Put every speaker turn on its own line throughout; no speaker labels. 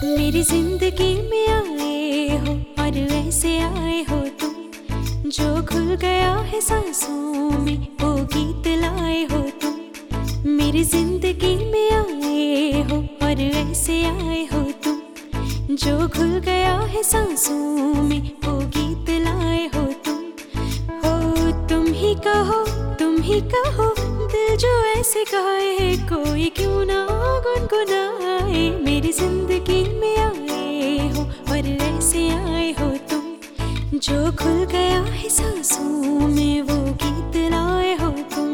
मेरी जिंदगी में आए हो और वैसे आए हो तुम, जो घुल गया है सांसों में वो गीत लाए हो तुम। मेरी जिंदगी में आए हो और वैसे आए हो तुम, जो घुल गया है सांसों में वो गीत लाए हो तुम। हो तुम ही कहो, तुम ही कहो, दिल जो ऐसे गाए कोई क्यों ना गुनगुनाए। मेरी जिंदगी में आए हो और ऐसे आए हो तुम, जो खुल गया है सांसों में वो गीत लाए हो तुम।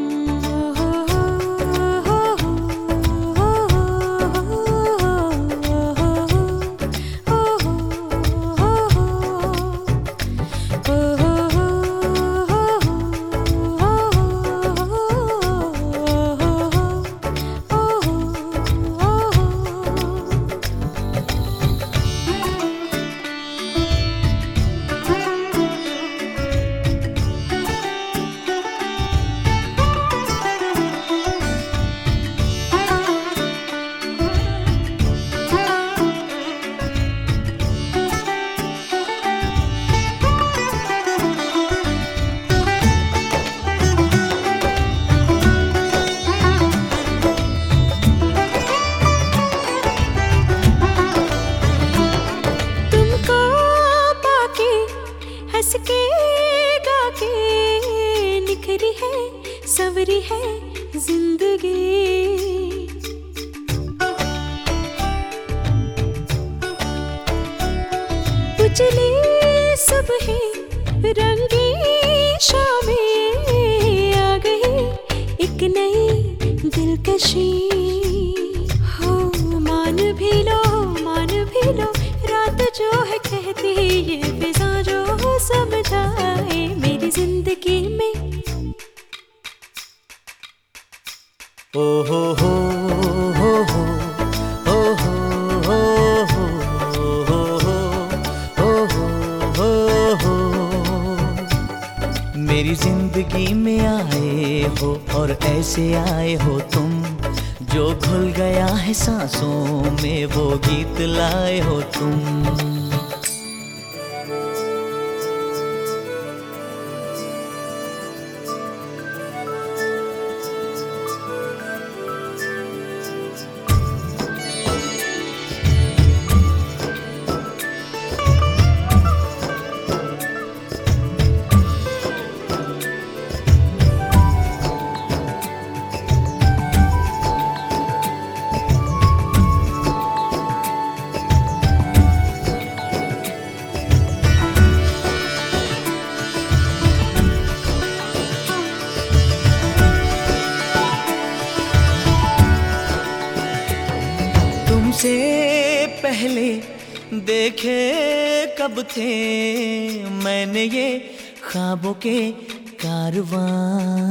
हंस के गा के निखरी है सवरी है जिंदगी। उजली सुबह रंगी शामें आ गई, एक नई दिलकशी। हो मान भी लो, मान भी लो, रात जो है कहती ये फिजा जो समझाए। मेरी जिंदगी में
ओ हो हो हो हो ओ हो हो हो हो। मेरी जिंदगी में आए हो और ऐसे आए हो तुम, जो घुल गया है सांसों में वो गीत लाए हो तुम। तुमसे पहले देखे कब थे मैंने ये ख्वाबों के कारवां।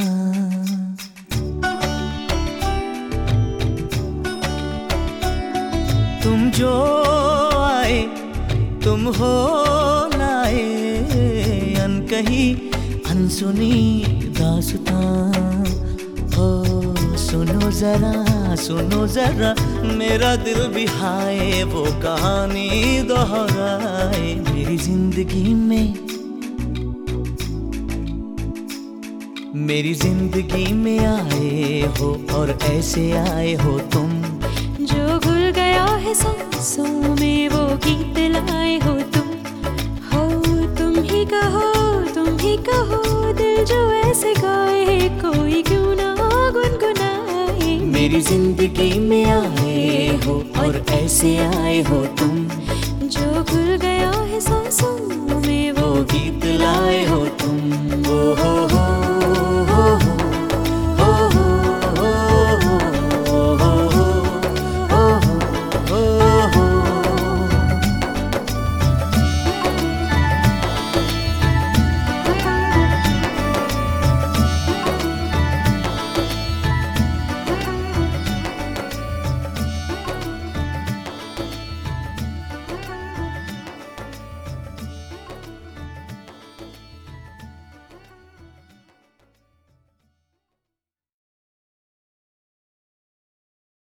तुम जो आए तुम हो लाए, अनकही अनसुनी दास्तां। हो सुनो जरा, सुनो जरा, मेरा दिल भी हाय वो कहानी दोहराए। मेरी जिंदगी में, मेरी जिंदगी में आए हो और ऐसे आए हो तुम,
जो घुल गया है सांसों में वो गीत लाए हो तुम। हो तुम ही कहो, तुम ही कहो, दिल जो ऐसे गाए कोई क्यों ना गुनगुनाए।
मेरी जिंदगी में आए हो और ऐसे आए हो तुम।